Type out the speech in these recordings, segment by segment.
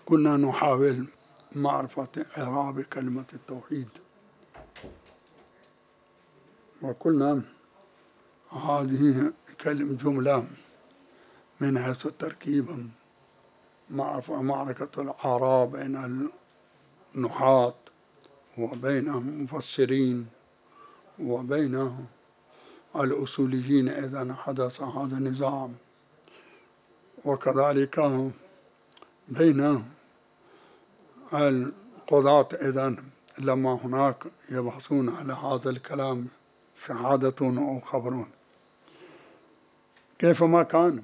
كنا نحاول معرفة إعراب كلمة التوحيد، وقلنا هذه جملة من حيث التركيب معركة الإعراب بين النحاة وبين المفسرين وبين الأصوليين إذا حدث هذا النزاع، وكذلك بين القضاة إذا لما هناك يبحثون على هذا الكلام شهادة أو خبر. كيفما كان،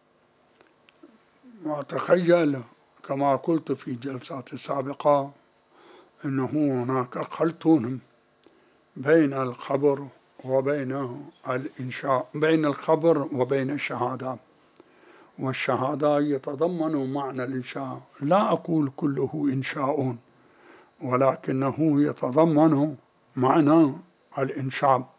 وأتخيل كما قلت في جلسات سابقة أنه هناك خلط بين الخبر وبين الإنشاء، بين الخبر وبين الشهادة، والشهادة يتضمن معنى الإنشاء، لا أقول كله إنشاء، ولكنه يتضمن معنى الإنشاء.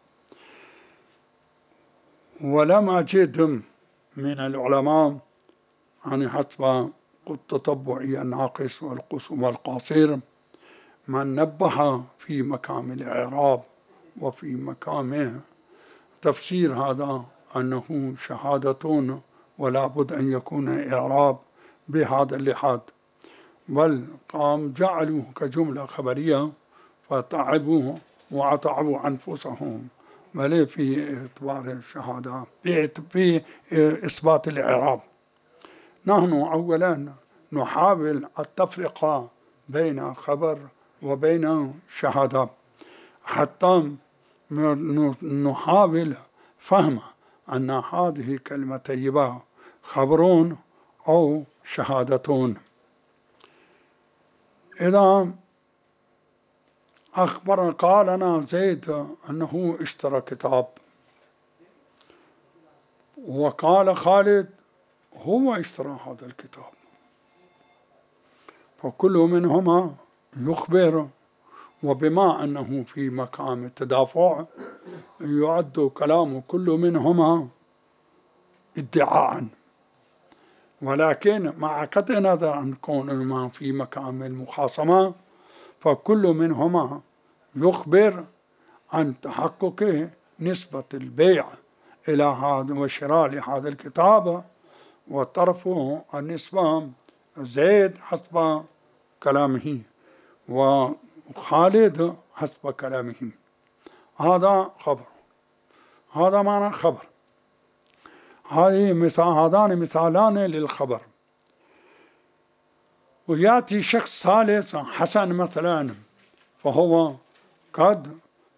ولم أجد من العلماء يعني حسب تتبعي الناقص والقصير من نبه في مقام الإعراب وفي مقام تفسير هذا أنه شهادة ولا بد أن يكون إعراب بهذا اللحاظ، بل قام جعلوه كجملة خبرية فتعبوا وأتعبوا أنفسهم بل في اعتبار الشهادة في إثبات الإعراب. نحن أولا نحاول التفرقة بين خبر وبين شهادة حتى نحاول فهم أن هذه كلمة طيبة خبر أو شهادة. إذا قال لنا زيد أنه اشترى كتاب، وقال خالد هو اشترى هذا الكتاب، فكل منهما يخبر، وبما أنه في مقام التدافع يعد كلام كل منهما ادعاء، ولكن مع قطع نظر عن كونهما في مقام المخاصمة فكل منهما يخبر عن تحقق نسبة البيع إلى هذا وشراء لهذا الكتاب، وطرفه النسبة زيد حسب كلامه وخالد حسب كلامه. هذا خبر، هذا معنى خبر. هذان مثالان للخبر. ويأتي شخص ثالث حسن مثلا، فهو قد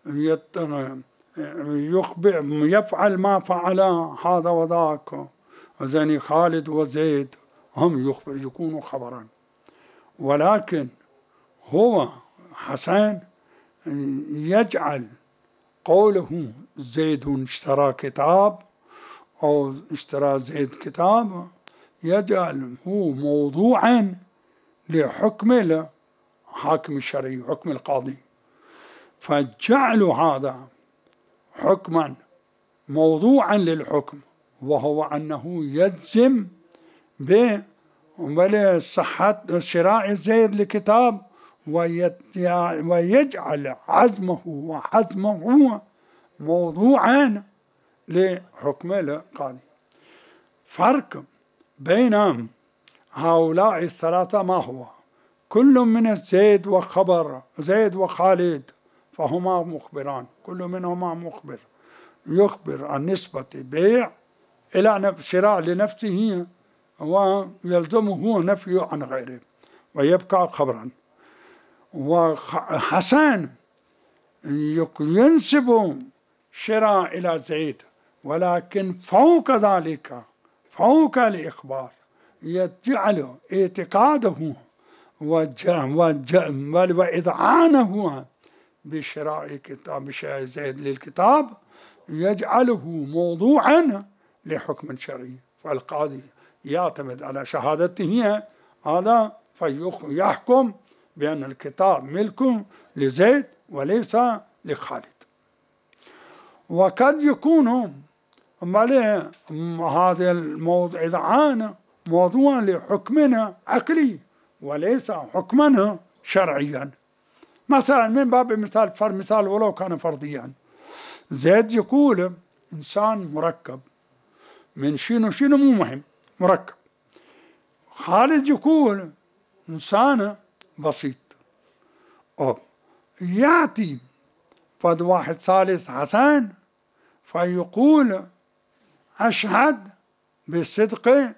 يخبر يفعل ما فعل هذا وذاك، زين خالد وزيد هم يكونوا خبرا، ولكن هو حسن يجعل قوله زيد اشترى كتاب أو اشترى زيد كتاب يجعله موضوعا لحكم الحاكم الشرعي، حكم القاضي، فجعل هذا حكما موضوعا للحكم، وهو أنه يجزم بصحة شراء زيد لكتاب، ويجعل عزمه وحزمه موضوعا لحكم القاضي. فرق بين هؤلاء الثلاثة ما هو؟ كل من زيد وخبر زيد وخالد فهما مخبران، كل منهما مخبر يخبر عن نسبة بيع إلى شراء لنفسه ويلزمه نفي عن غيره ويبقى خبرا. وحسن ينسب شراء إلى زيد، ولكن فوق ذلك فوق الإخبار يجعل اعتقاده وإذعانه بشراء كتاب بشراء زيد للكتاب يجعله موضوعا لحكم شرعي، فالقاضي يعتمد على شهادته هذا فيحكم بأن الكتاب ملك لزيد وليس لخالد. وقد يكون هذا الموضوع إذعان موضوعا لحكمنا عقلي وليس حكما شرعيا. مثلا من باب مثال ولو كان فرضيا، زيد يقول إنسان مركب من شنو مو مهم، مركب. خالد يقول إنسان بسيط. يأتي فد واحد ثالث حسن فيقول أشهد بصدق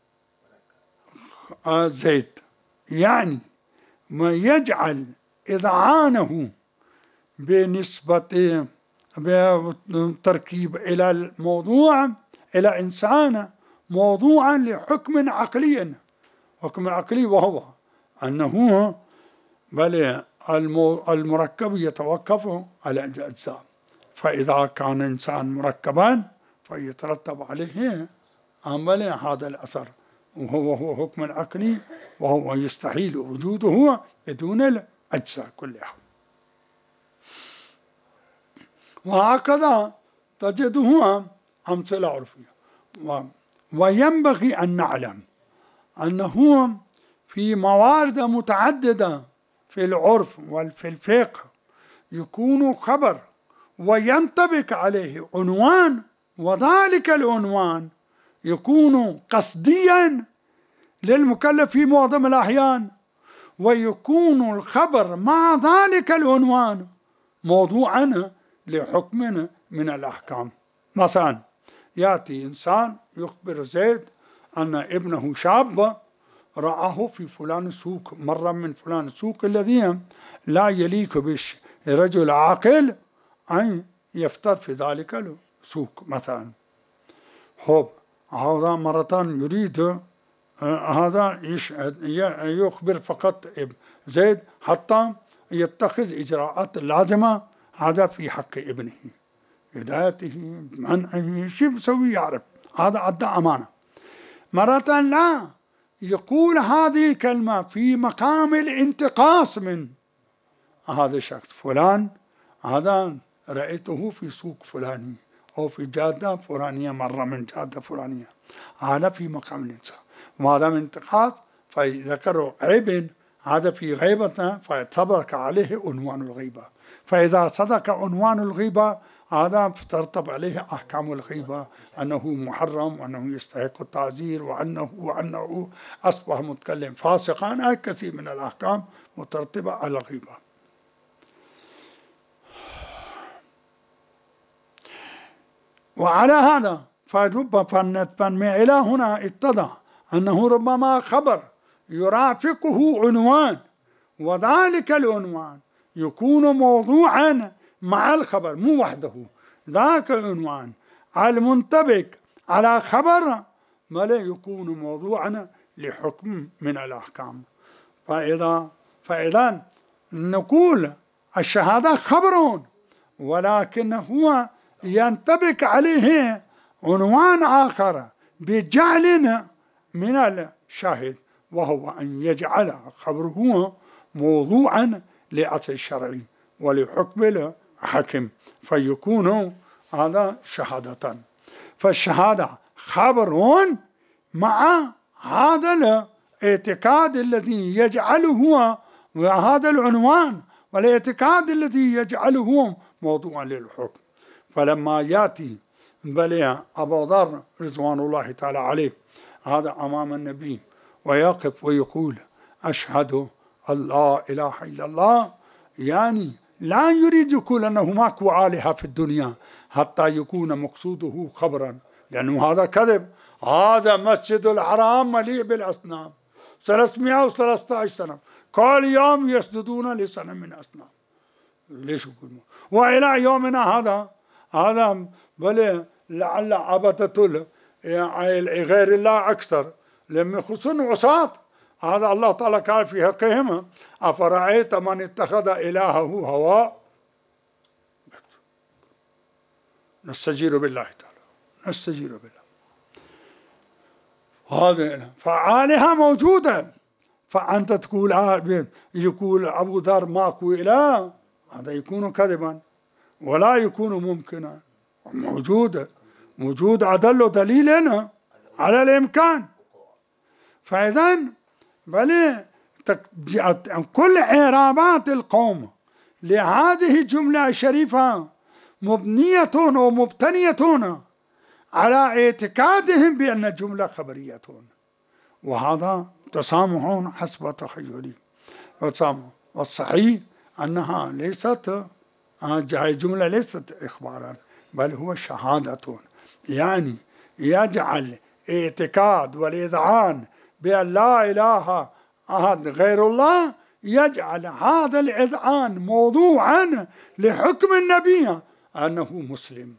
زيد، يعني ما يجعل إذعانه بنسبة بتركيب إلى الموضوع إلى إنسان موضوعا لحكم عقلي، حكم عقلي، وهو أنه بل المركب يتوقف على أجزاء، فإذا كان إنسان مركبا فيترتب عليه هذا الأثر، وهو حكم عقلي، وهو يستحيل وجوده بدون الأجزاء كلها. وهكذا تجده أمثلة عرفية. وينبغي أن نعلم أنه في موارد متعددة في العرف وفي الفقه يكون خبر وينطبق عليه عنوان، وذلك العنوان يكون قصديا للمكلف في معظم الأحيان، ويكون الخبر مع ذلك العنوان موضوعا لحكم من الأحكام. مثلا يأتي إنسان يخبر زيد أن ابنه شاب رآه في فلان السوق، مرة من فلان السوق الذي لا يليق برجل عاقل أن يفتر في ذلك السوق مثلا. هذا مرة يريد هذا يخبر فقط زيد حتى يتخذ إجراءات لازمة، هذا في حق ابنه، هدايته، منعه، شو بسوي يعرف، هذا أدى أمانة. مرة لا، يقول هذه كلمة في مقام الانتقاص من هذا الشخص، فلان هذا رأيته في سوق فلاني أو في جادة فلانية، مرة من جادة فلانية، هذا في مقام الانتقاص، وهذا من انتقاص فذكروا عيب، هذا في غيبته فيطبق عليه عنوان الغيبة، فإذا صدق عنوان الغيبة هذا ترتب عليه أحكام الغيبة، أنه محرم وأنه يستحق التعزير وأنه أصبح متكلم فاسقا، كثير من الأحكام مترتبة على الغيبة. وعلى هذا فنتبنى إلى هنا اتضح أنه ربما خبر يرافقه عنوان، وذلك العنوان يكون موضوعا مع الخبر مو وحده، ذاك العنوان المنطبق على خبر ولا يكون موضوعا لحكم من الأحكام. فإذا نقول الشهادة خبر، ولكن هو ينطبق عليه عنوان آخر بجعل من الشاهد، وهو أن يجعل خبره موضوعا لأصل الشرعي ولحكم الحكم، فيكون هذا شهادة. فالشهادة خبر مع هذا الاعتقاد الذي يجعله وهذا العنوان والاعتقاد الذي يجعله موضوعا للحكم. فلما يأتي بلي أبو ذر رضوان الله تعالى عليه هذا أمام النبي ويقف ويقول أشهد أن لا إله إلا الله، يعني لا يريد يقول أنه ماكو آلهة في الدنيا حتى يكون مقصوده خبرا، لأنه هذا كذب. هذا مسجد الحرام مليء بالأصنام 313 سنة، كل يوم يسجدون لصنم من أصنام. ليش يقولون؟ وإلى يومنا هذا بل لعل عبدة غير الله أكثر، لما يخصون عصاة، هذا الله تعالى قال في حقهم أفرأيت من اتخذ إلهه هواه. نستجير بالله تعالى، نستجير بالله. هذا فآلهة موجودة، فأنت تقول يقول أبو ذر ماكو إله، هذا يكون كذبا ولا يكون ممكنا. موجود أدل دليلنا على الإمكان. فإذا بل كل إعرابات القوم لهذه الجملة الشريفة مبنية ومبتنية على اعتقادهم بأن الجملة خبرية، وهذا تسامح حسب تخيلي. والصحيح أنها ليست الجملة ليست إخبارا بل هو شهادة، يعني يجعل اعتقاد والإذعان بأن لا إله أحد غير الله، يجعل هذا الإذعان موضوعا لحكم النبي أنه مسلم،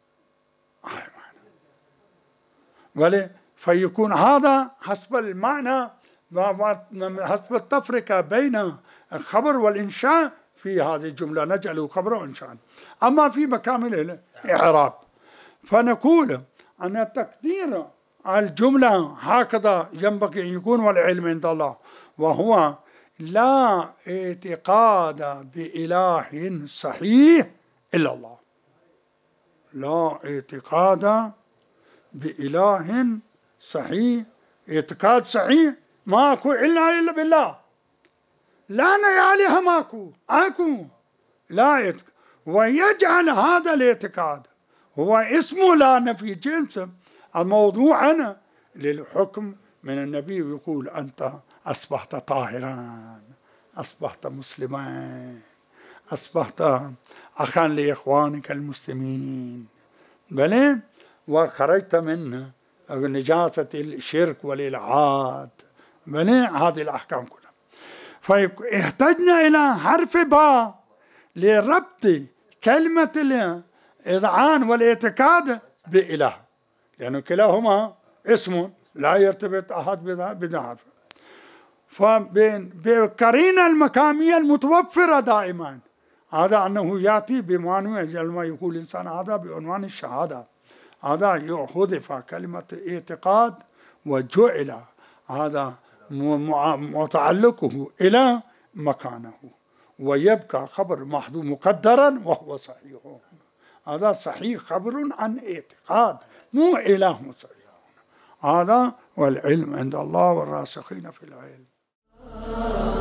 فيكون هذا حسب المعنى حسب التفرقة بين الخبر والإنشاء في هذه الجملة نجعله خبر وإنشاء. أما في مكامل الإعراب فنقول أن تقدير الجملة هكذا ينبغي أن يكون، والعلم عند الله، وهو لا اعتقاد بإله صحيح إلا الله. لا اعتقاد بإله صحيح، اعتقاد صحيح ماكو إلا بالله، لا نعاليها ماكو لا اعتقاد. ويجعل هذا الاعتقاد هو اسمه لا نفي جنس الموضوع للحكم من النبي، يقول أنت أصبحت طاهرا، أصبحت مسلما، أصبحت أخا لإخوانك المسلمين، بل وخرجت من نجاسة الشرك والإلحاد، بل هذه الأحكام كلها. فاحتجنا إلى حرف باء لربط كلمة الإذعان والاعتقاد بإله، لأنه كلاهما اسم لا يرتبط أحد بذا. فبقرينة المكامية المتوفرة دائما، هذا أنه يأتي بمعنى لما يقول الإنسان هذا بعنوان الشهادة، هذا حذف كلمة اعتقاد وجعل هذا متعلقه إلى مكانه، ويبقى خبر محذوف مقدرا وهو صحيح. هذا صحيح خبر عن اعتقاد مو إله صحيح. هذا والعلم عند الله والراسخين في العلم.